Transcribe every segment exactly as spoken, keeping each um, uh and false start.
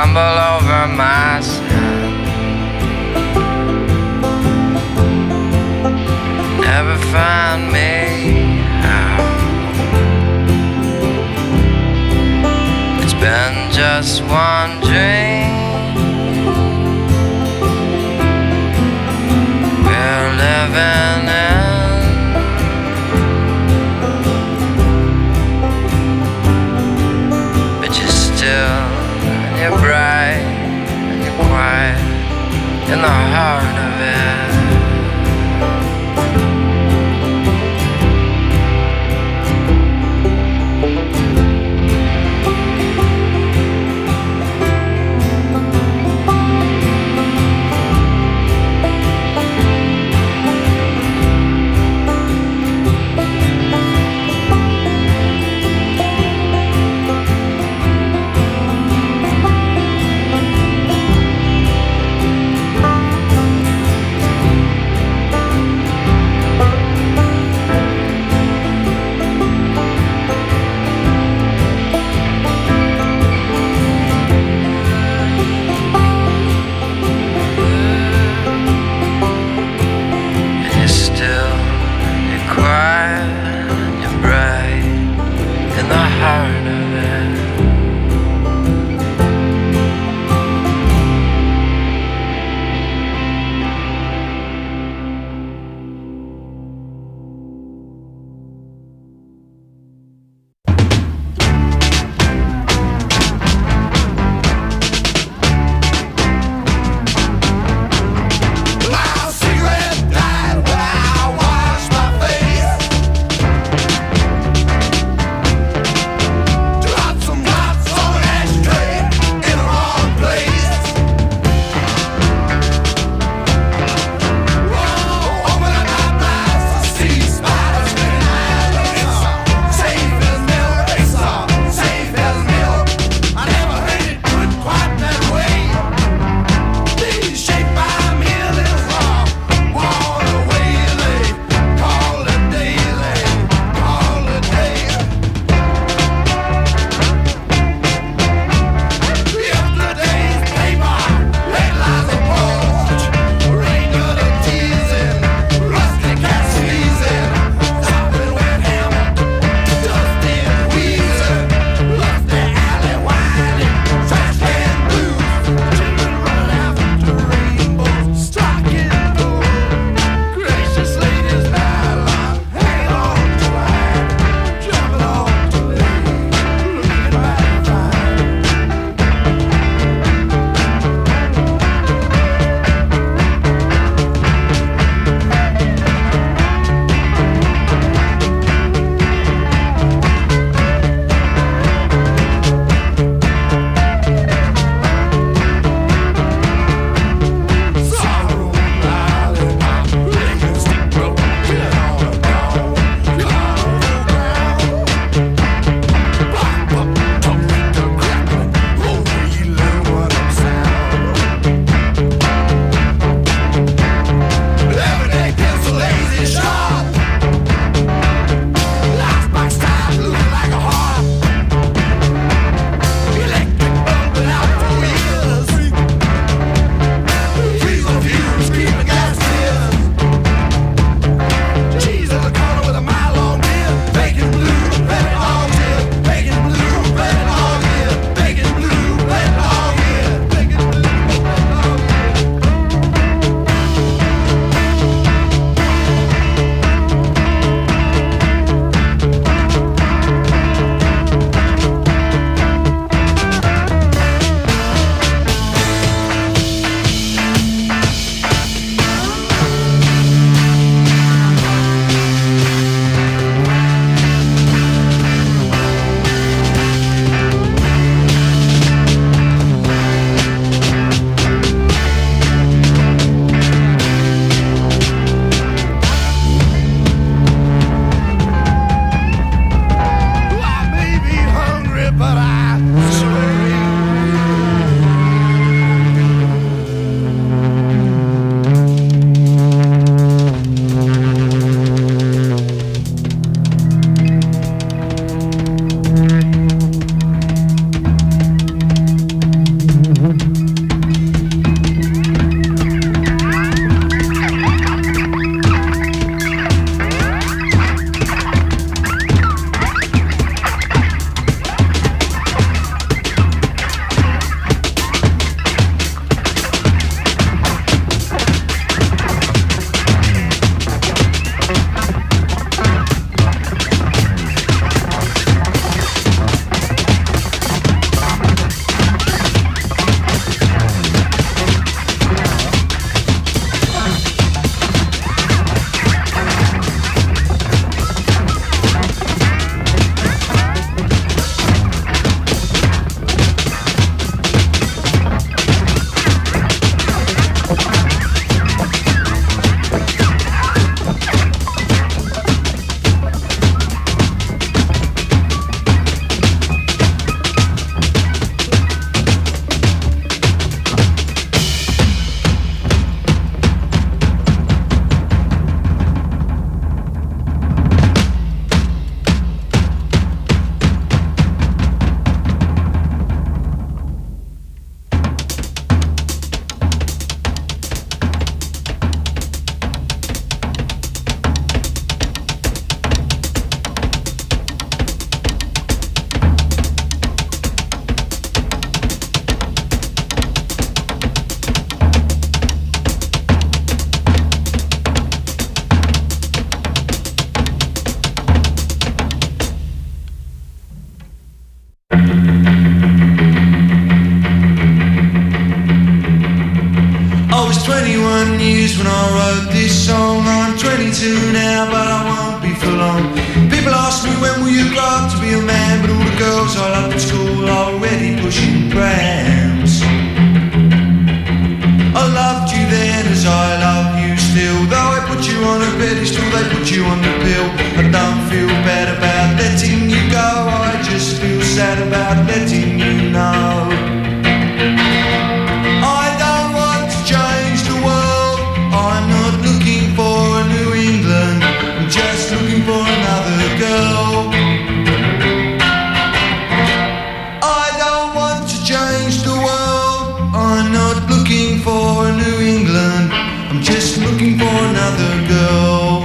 tumble over myself. Never find me out. It's been just one dream. We're living in. But you're still, and you're bright, and you're quiet in the heart of it. when I wrote this song. I'm twenty-two now, but I won't be for long. People ask me when will you grow up to be a man, but all the girls I loved at school are already pushing prams. I loved you then as I love you still. Though I put you on a pedestal, they put you on the pill. I don't feel bad about letting you go, I just feel sad about letting you know. I don't want to change the world, I'm not looking for a New England, I'm just looking for another girl. I don't want to change the world, I'm not looking for a New England, I'm just looking for another girl.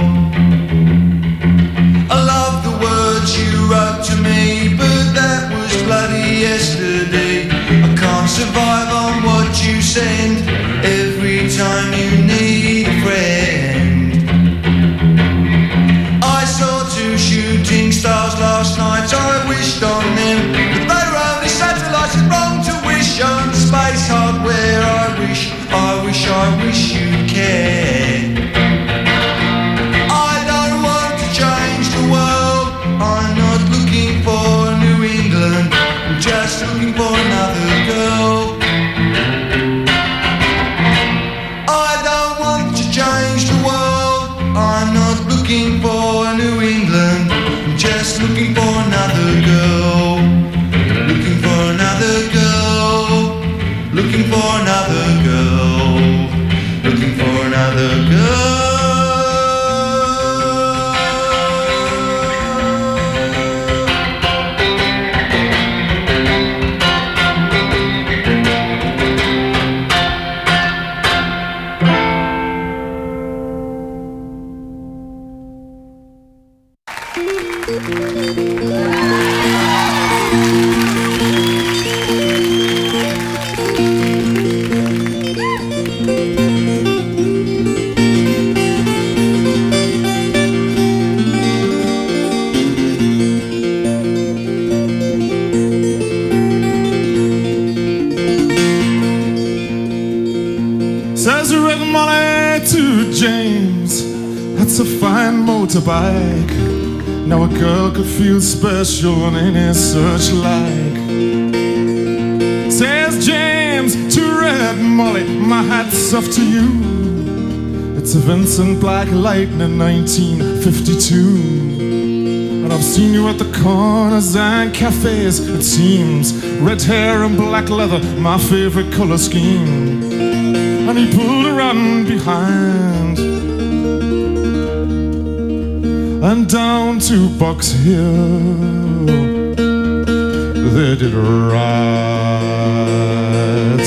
I love the words you wrote to me, but that was bloody yesterday. I can't survive on what you send every time you need a friend. I saw two shooting stars last night, I wished on them, but they were only satellites. It's wrong to wish on space hardware. I wish, I wish, I wish you'd care. I don't want to change the world, I'm not looking for New England, I'm just looking for another girl. I don't want to change the world, I'm not looking for New England, I'm just looking for another girl. Looking for another girl, looking for another girl, looking for another girl. Says Red Molly to James, that's a fine motorbike. Now a girl could feel special on any searchlight. Says James to Red Molly, my hat's off to you. It's a Vincent Black Lightning nineteen fifty-two. And I've seen you at the corners and cafes, it seems. Red hair and black leather, my favorite color scheme. And he pulled her on behind and down to Box Hill they did ride.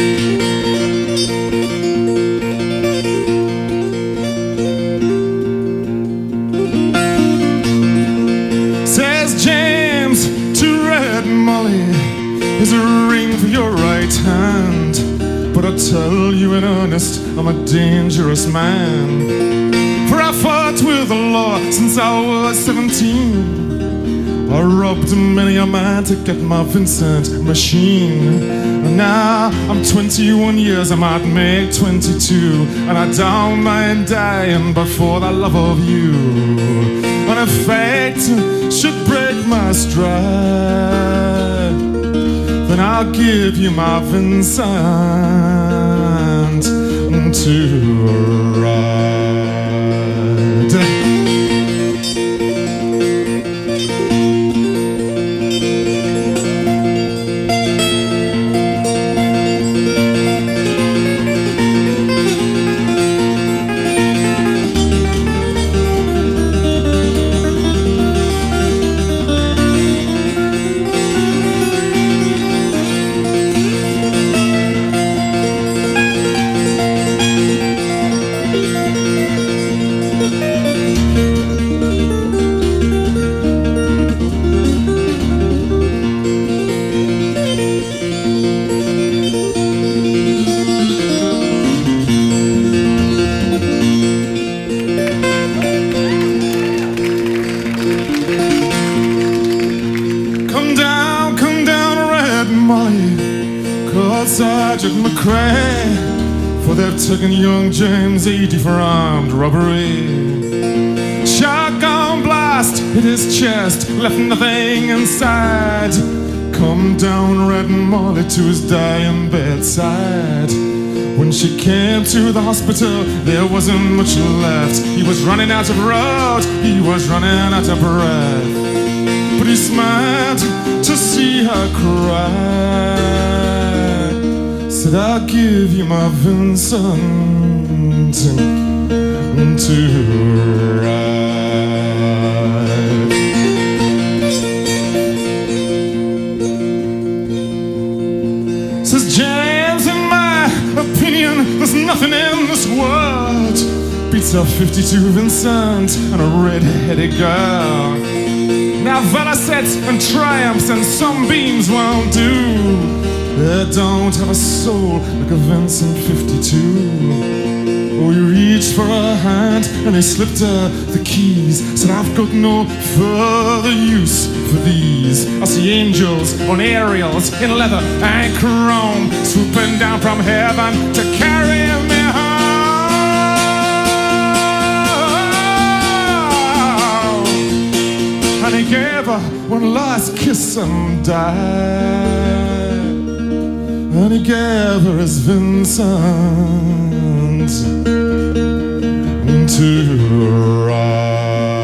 Says James to Red Molly, here's a ring for your right hand, but I tell you in earnest, I'm a dangerous man. For I fought with the law since I was seventeen. I robbed many a man to get my Vincent machine. And now I'm twenty-one years, I might make twenty-two, and I don't mind dying before the love of you. And if fate should break my stride, then I'll give you my Vincent to ride. Sergeant McCrae, for they've taken young James eighty for armed robbery. Shotgun blast hit his chest, left nothing inside. Come down Red Molly to his dying bedside. When she came to the hospital, there wasn't much left. He was running out of road, he was running out of breath. But he smiled to see her cry. Said, I'll give you my Vincent to ride. Says James, in my opinion, there's nothing in this world beats a fifty-two Vincent and a red-headed girl. Now Velocets and Triumphs and Sunbeams won't do. They don't have a soul like a Vincent fifty-two. Oh, he reached for her hand and he slipped her the keys. Said, I've got no further use for these. I see angels on aerials in leather and chrome, swooping down from heaven to carry me home. And he gave her one last kiss and died. And he gave her his Vincent to ride.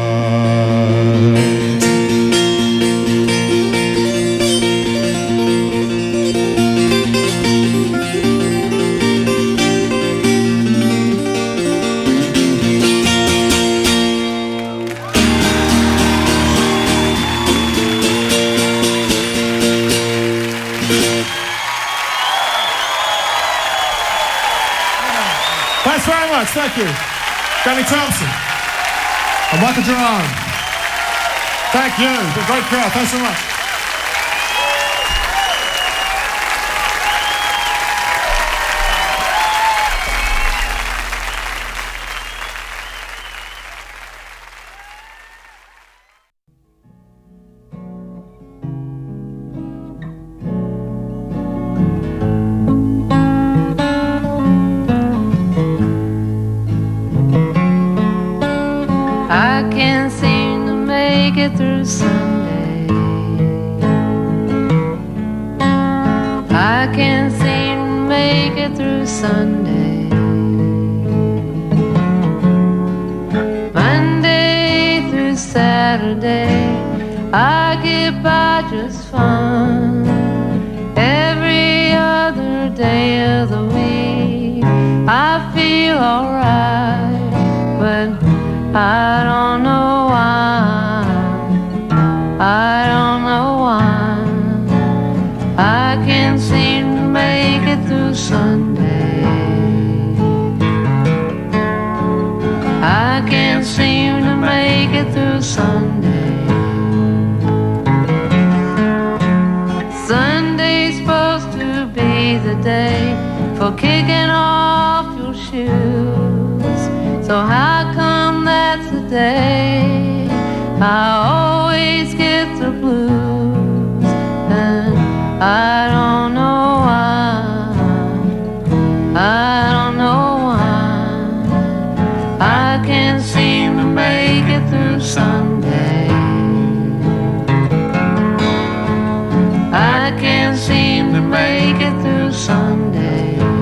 Thanks very much, thank you. Danny Thompson and Michael Jerome. Thank you, it's a great crowd, thanks so much. I can't seem to make it through Sunday. I can't seem to make it through Sunday. Monday through Saturday, I get by just fine. Every other day of the week, I feel alright, but I don't know why, I don't know why I can't seem to make it through Sunday. I can't seem to make it through Sunday. Sunday's supposed to be the day for kicking off your shoes. So how come that's the day I always get the blues? And I don't know why, I don't know why I can't seem to make it through Sunday. I can't seem to make it through Sunday.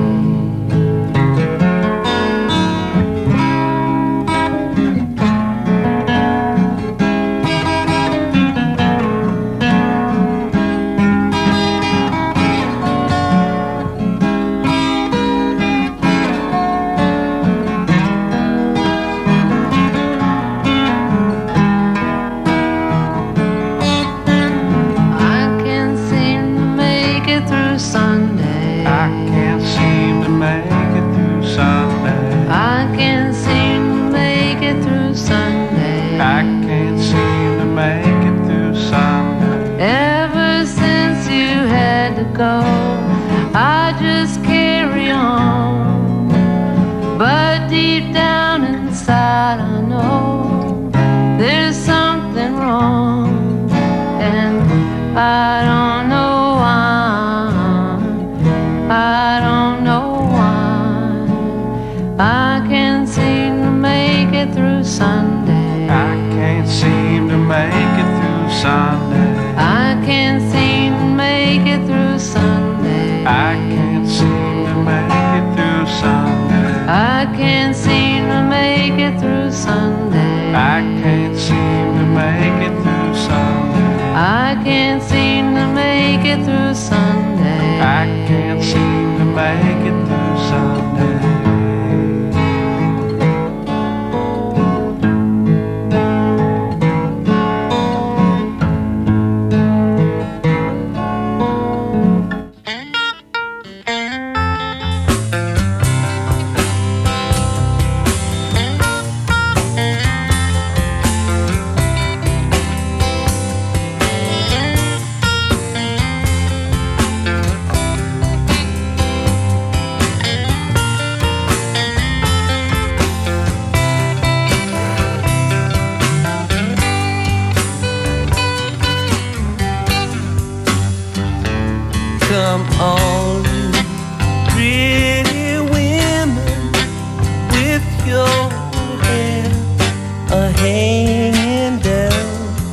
Go, I just carry on, but deep down inside I know there's something wrong, and I don't know why, I don't know why it through Sunday. I can't seem to make it through Sunday. Come on, you pretty women, with your hair a hanging down.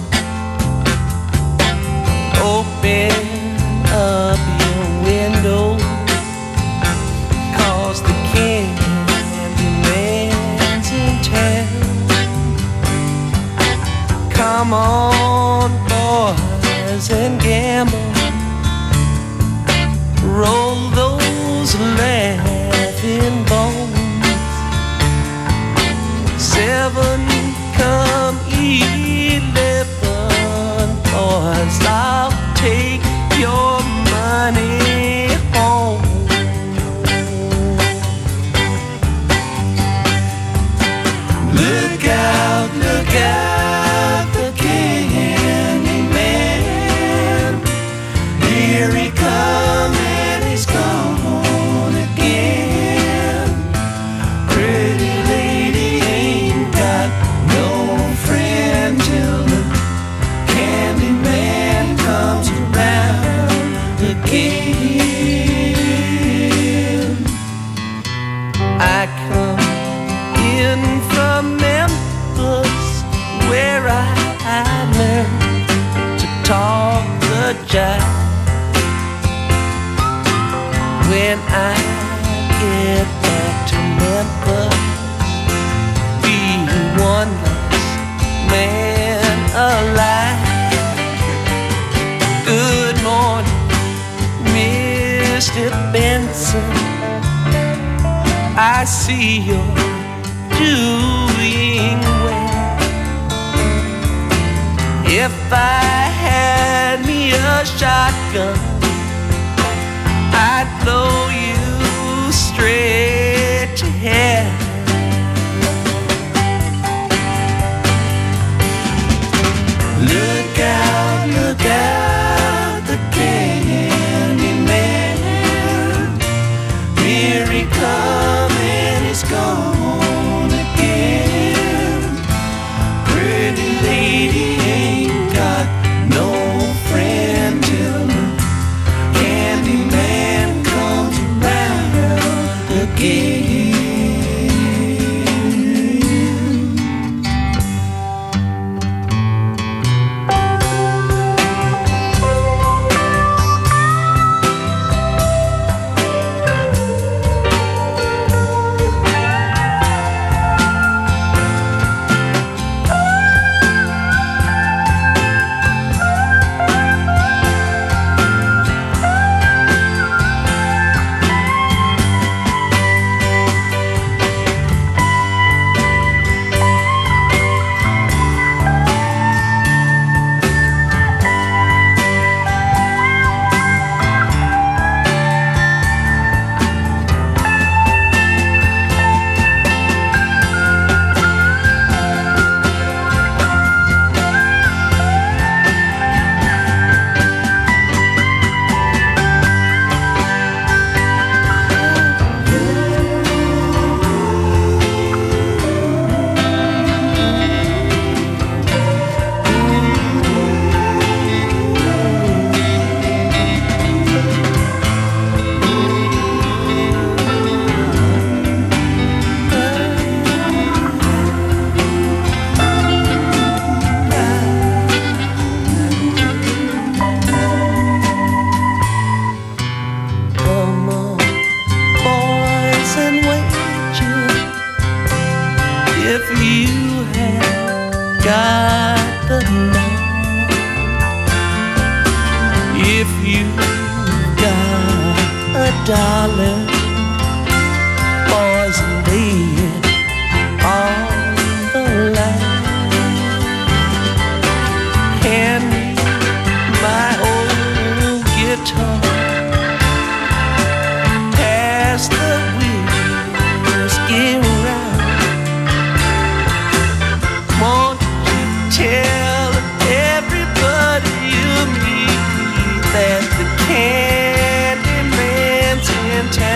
Open up your window, 'cause the Candyman's in town. Come on, boys, and gamble. Roll those laughing bones. Seven come eleven, boys, I'll take your money home. Look out, look out, the Candyman. Here he comes. He's gone again. Pretty lady ain't got no friend till the Candyman comes around again. I come in from Memphis, where I learned to talk the jive. When I get back to Memphis, be one less man alive. Good morning, Mister Benson. I see you're doing well. If I had me a shotgun, I'd blow you straight to hell. Look out, look out, the Candyman. Here he comes and he's gone again. Pretty lady ain't got no friend till the Candyman comes around again. got the night. If you darling, boys and dead on the line. Hand me my old guitar, pass the whiskey round. Won't you tell everybody you meet that the Candyman's in town?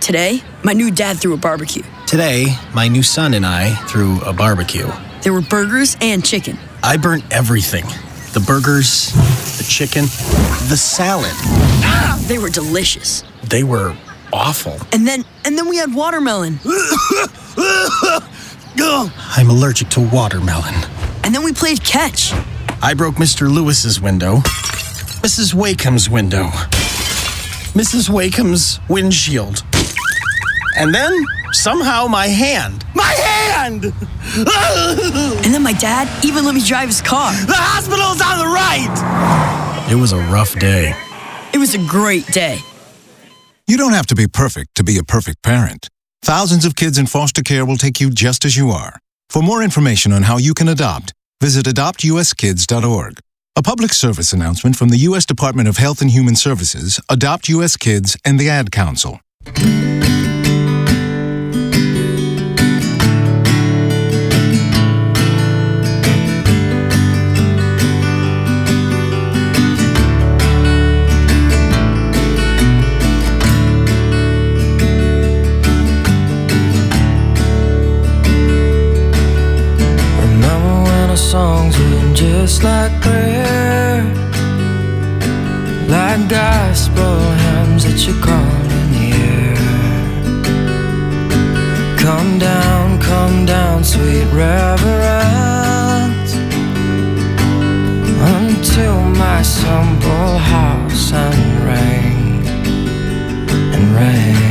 Today, my new dad threw a barbecue. Today, my new son and I threw a barbecue. There were burgers and chicken. I burnt everything. The burgers, the chicken, the salad. Ah, they were delicious. They were awful. And then, and then we had watermelon. I'm allergic to watermelon. And then we played catch. I broke Mister Lewis's window, Missus Wakeham's window, Missus Wakeham's windshield. And then, somehow, my hand. My hand! And then my dad even let me drive his car. The hospital's on the right! It was a rough day. It was a great day. You don't have to be perfect to be a perfect parent. Thousands of kids in foster care will take you just as you are. For more information on how you can adopt, visit adopt u s kids dot org. A public service announcement from the U S Department of Health and Human Services, Adopt U S Kids, and the Ad Council. Songs were just like prayer, like gospel hymns that you call in the air. Come down, come down, sweet reverence, until my simple house and ring and ring.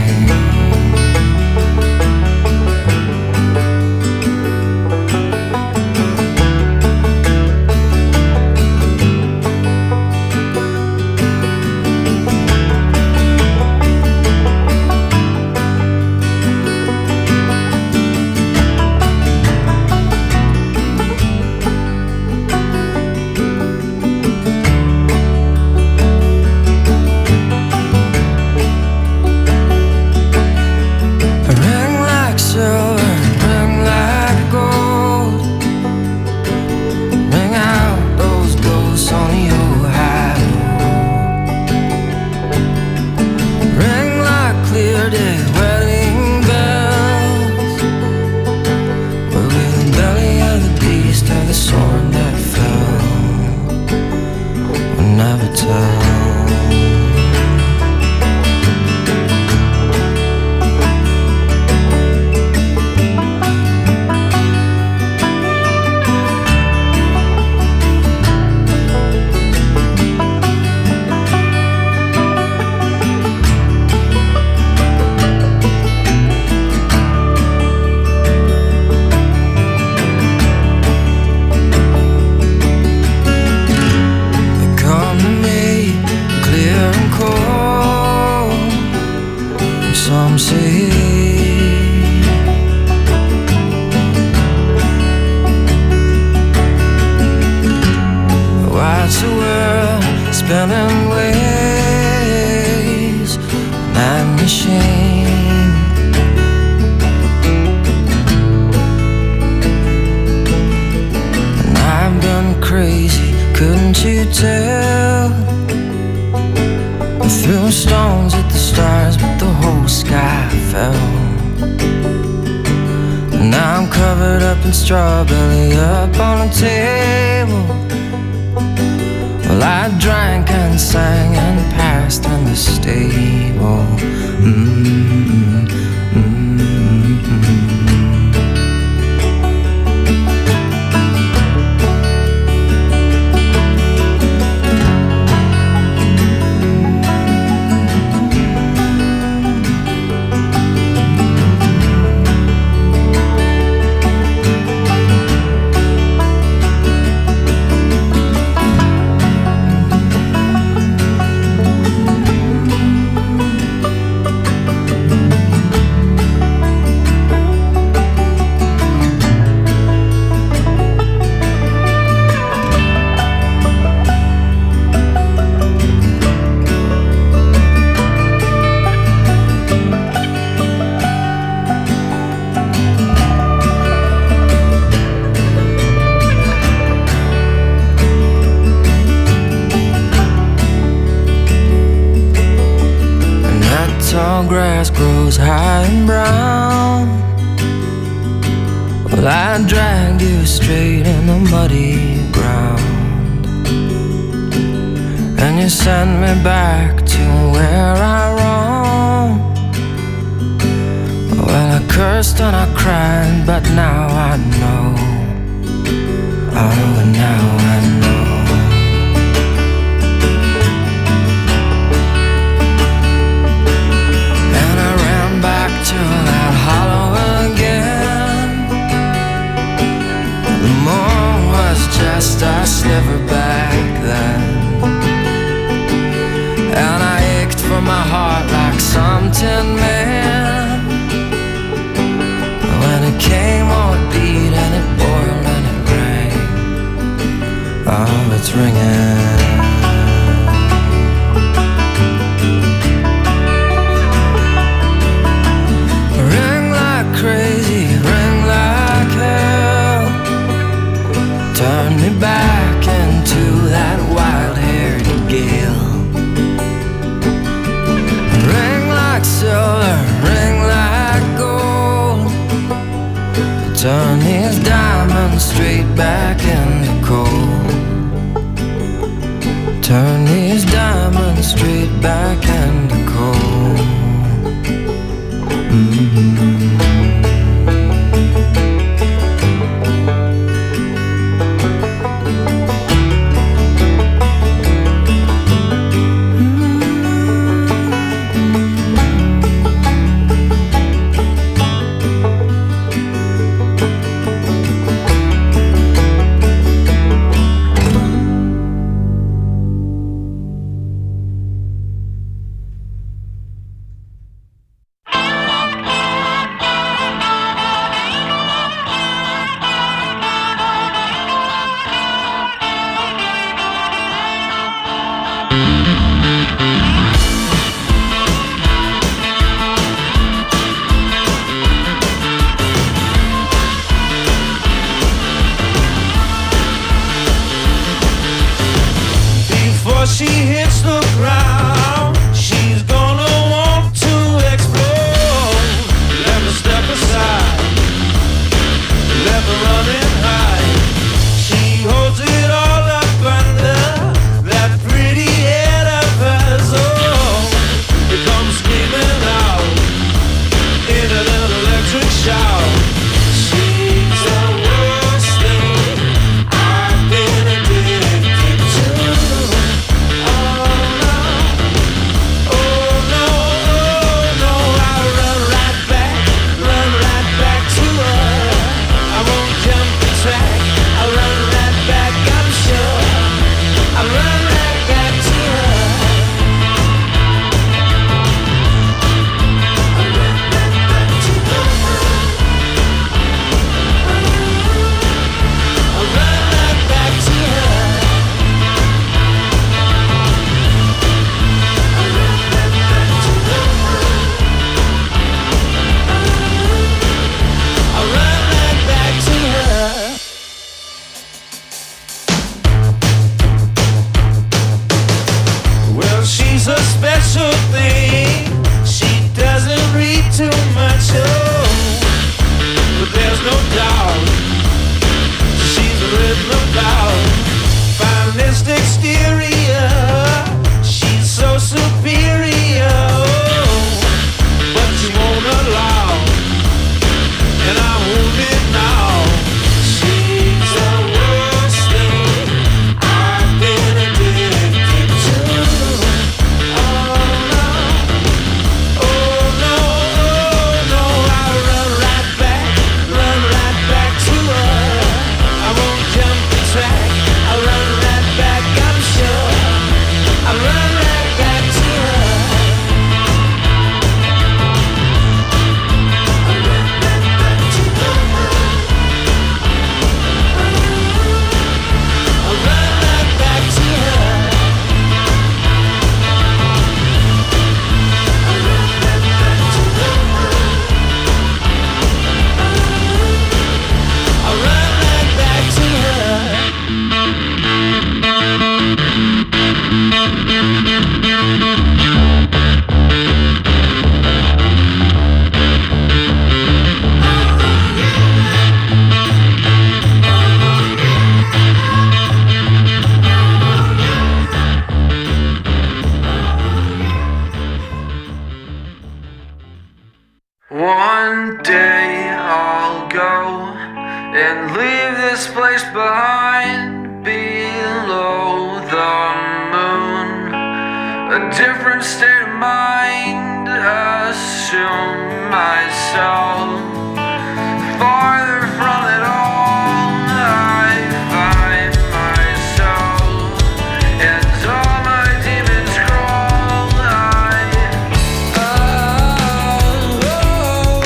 Strawberry up on a table. Well, I drank and sang and passed in the stable. Mm-hmm, mm-hmm. tall grass grows high and brown. Well, I dragged you straight in the muddy ground, and you sent me back to where I roamed. Well, I cursed and I cried, but now I know. Oh, now I know. And I ran back to that hollow again. The moon was just a sliver back then, and I ached for my heart like some tin man. When it came, oh, it beat and it boiled and it rang. Oh, it's ringing. Ring like crazy, ring like hell. Turn me back into that wild-haired gale. Ring like silver, ring like gold. Turn these diamonds straight back into coal. Turn these diamonds straight back into coal. Mm-hmm. She hits the ground, she's gonna want to explode. Let her step aside, let her run and hide. She holds it all up under that pretty head of hers. Oh, it comes screaming out in a little electric shout. She's the worst thing I've been addicted to. Jump and leave this place behind below the moon. A different state of mind, assume myself farther from it all. I find myself and all my demons crawl. I, oh, oh,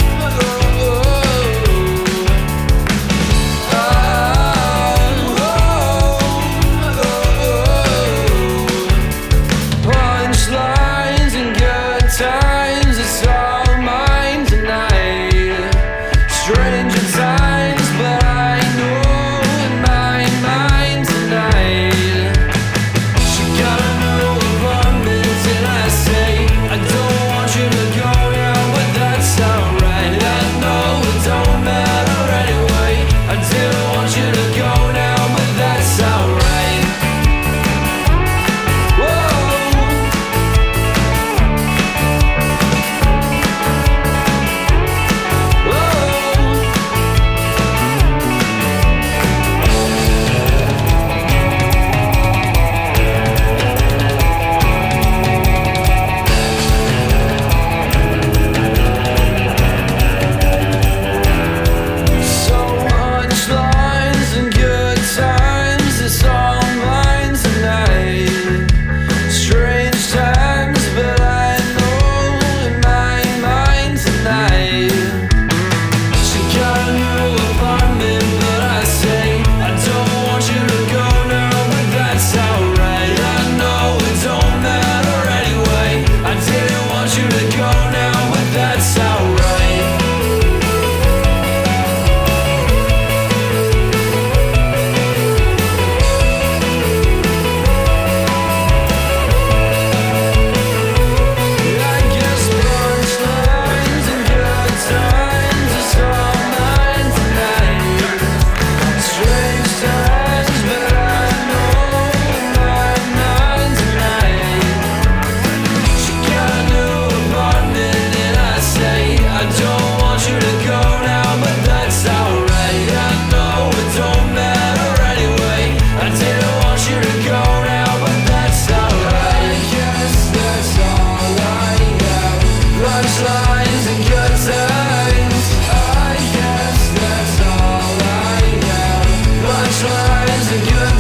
oh, oh, oh. Punchlines and good times, it's all mine tonight. Stranger times, but I know in my mind tonight. She got a new apartment and I say I don't want you to go now, but that's alright. I know it don't matter anyway. I didn't want you to go now, but that's alright. Whoa. Whoa. So much lines and good times, it's all mine tonight. Strange times, but I know in my mind tonight. She got a new apartment, but I say I don't want you to go now, but that's alright. I know it don't matter anyway. I didn't want you to go now, but that's alright. I guess punchlines and good times, it's all mine tonight. Strange times, but I know in my mind tonight. She got a new apartment and I say I don't want you to go now, but that's alright. I know it don't matter anyway. I didn't want you to go now, but that's alright. I guess that's all I have. Punchlines and good times. I guess that's all I have. Punchlines and good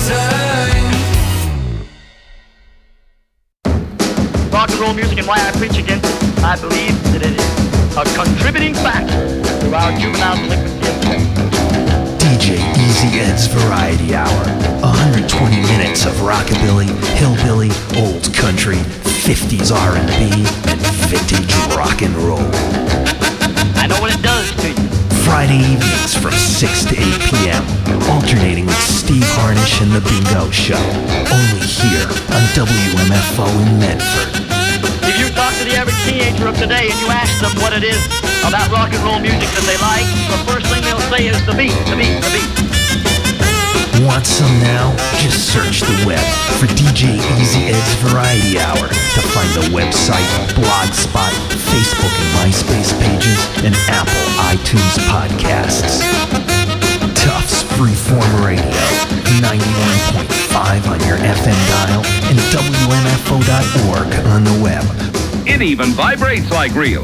times. Rock and roll music and why I preach against it, I believe that it is a contributing factor to our juvenile delinquency. D J Easy Ed's Variety Hour. one hundred twenty minutes of rockabilly, hillbilly, old country, fifties R and B, and vintage rock and roll. I know what it does to you. Friday evenings from six to eight p.m. Alternating with Steve Harnish and The Bingo Show. Only here on W M F O in Medford. If you talk to the average teenager of today and you ask them what it is about rock and roll music that they like, the first thing they'll say is the beat, the beat, the beat. Want some now? Just search the web for D J Easy Ed's Variety Hour to find the website, Blogspot, Facebook and MySpace pages, and Apple iTunes podcasts. Tufts Freeform Radio, ninety-one point five on your F M dial, and W M F O dot org on the web. It even vibrates like real.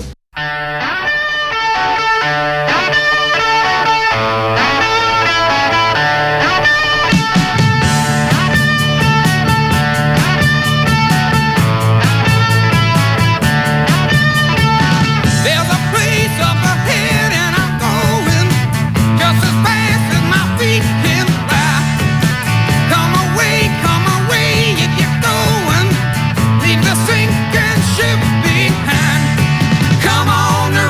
There's a place up ahead and I'm going just as fast as my feet can fly. Come away, come away if you're going. Leave the sinking ship behind. Come on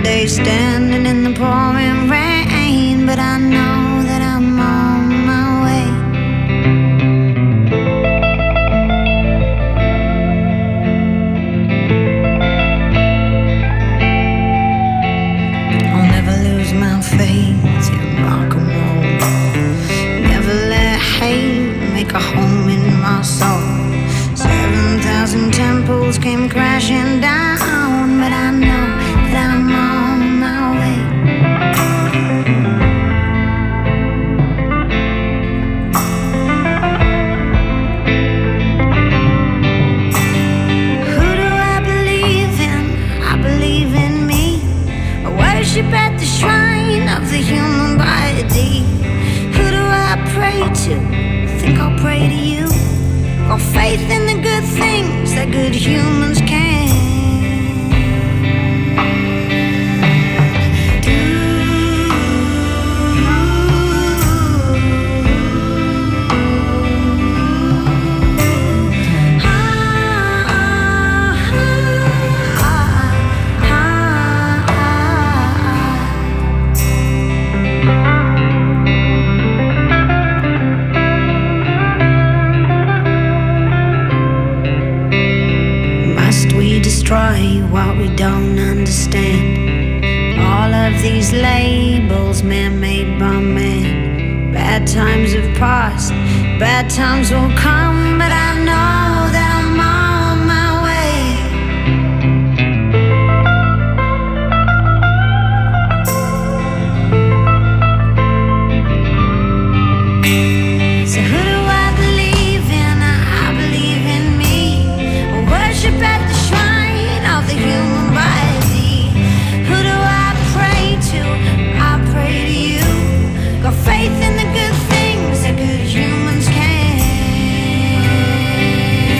day standing in the pouring rain, but I know that I'm on my way. I'll never lose my faith in rock and roll. Never let hate make a home in my soul. Seven thousand temples came crashing down, but I know that I'm on my way. Who do I believe in? I believe in me. I worship at the shrine of the human body. Who do I pray to? Think I'll pray to you. Or faith in the good things that good humans can do. Destroy what we don't understand. All of these labels man-made by man. Bad times have passed, bad times will come, but I know that I'm on my way. So who do I believe in? I believe in me. I worship at the shrine of the human body. Who do I pray to? I pray to you. Got faith in the good things that good humans can.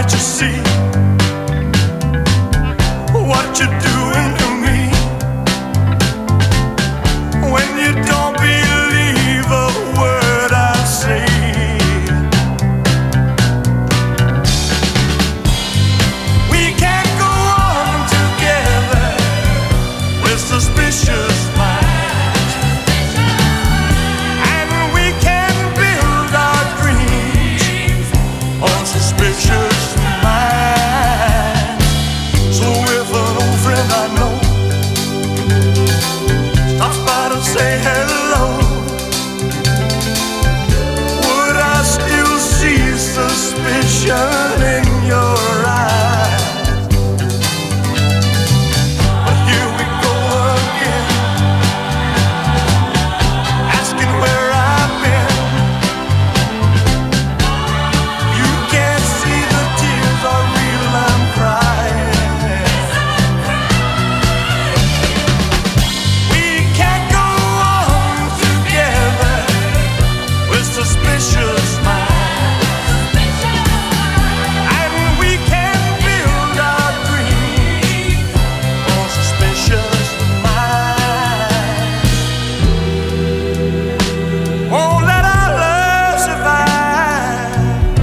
can't you see what you're doing to me? When you don't believe a word I say, we can't go on together with suspicious minds, and we can build our dreams on suspicious minds. So if an old friend I know stops by to say hello, would I still see suspicion in your eyes? But here we go again, asking where I've been. You can't see the tears are real, I'm crying. We can't go on together with suspicious minds, and we can build our dreams on suspicious minds. Won't let our love survive,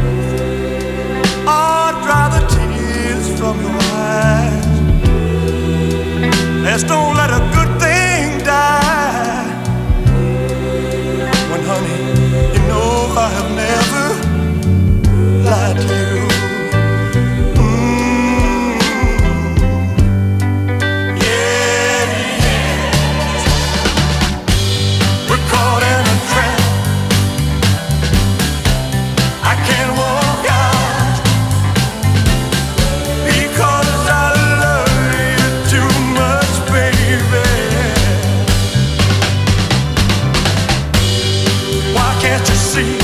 or dry the tears from your eyes. Let's don't let a good thing die. When, honey, you know I have never lied to you. Mm. Yeah, yeah. We're caught in a trap. I can't walk out because I love you too much, baby. Why can't you see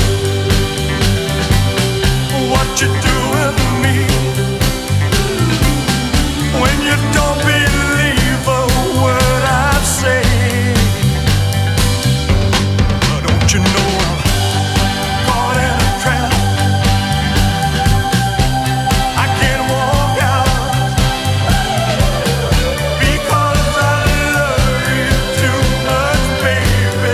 what you're doing to me? When you don't believe a word I say, don't you know I'm caught in a trap? I can't walk out because I love you too much, baby.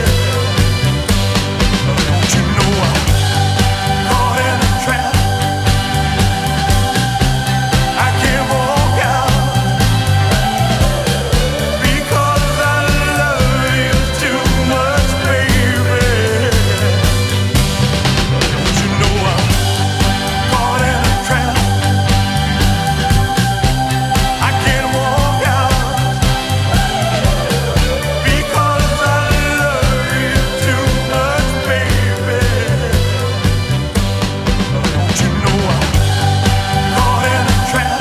Don't you know I'm caught in a trap? I can't walk out because I love you too much, baby. Don't you know I'm caught in a trap? I can't walk out because I love you too much, baby. Don't you know I'm caught in a trap?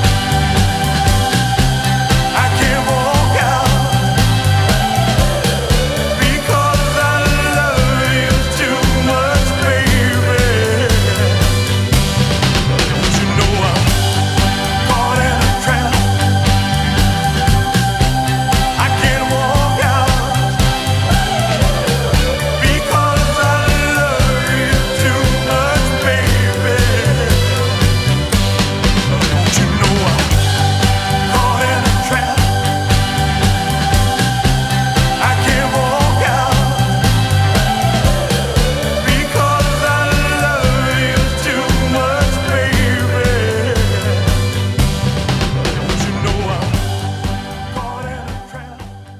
I can't walk out because I love you too much, baby. Don't you know I'm caught in a trap? I can't walk out because I love you too much, baby. Don't you know I'm caught in a trap? I can't walk out because I love you too much, baby. Don't you know I'm caught in a trap?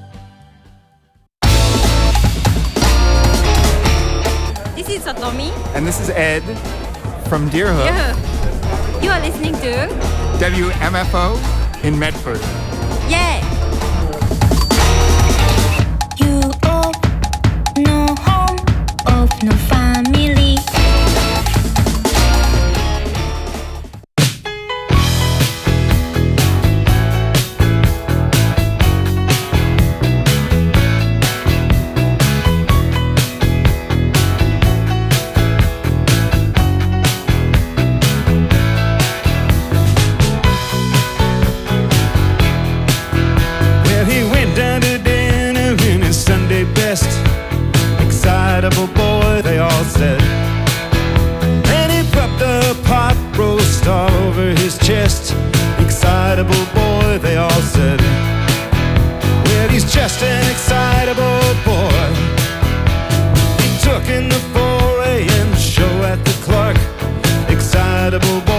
This is Satomi. And this is Ed from Deerhook, Yeah. You are listening to W M F O in Medford. Yeah. You of no home, of no family. incredible